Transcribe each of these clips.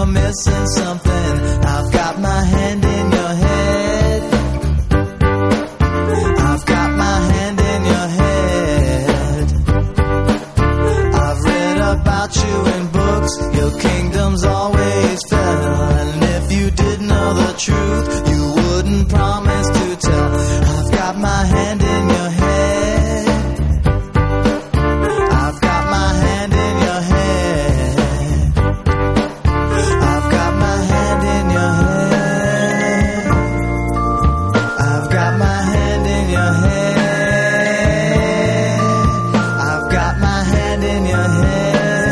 you're missing something. I've got my hand in your head. I've got my hand in your head. I've read about you in books. Your kingdom's always fell. And if you did know the truth, you wouldn't promise to tell. I've got my hand in your head. I've got my hand in your head. I've got my hand in your head. I've got my hand in your head. I've got my hand in your head.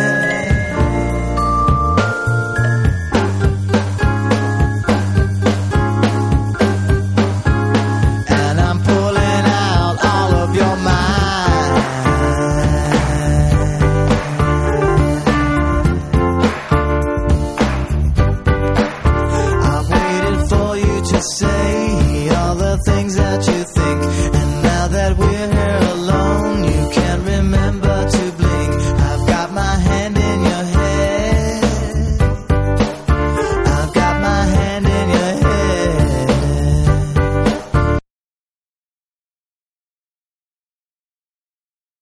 And I'm pulling out all of your mind. I've waited for you to say